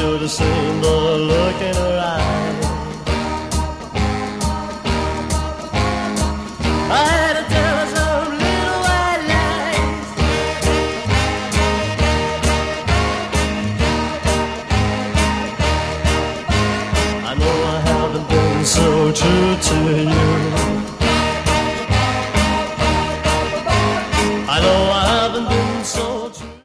should have seen the look in her eye. I had to tell her some little white lies. I know I haven't been so true to you.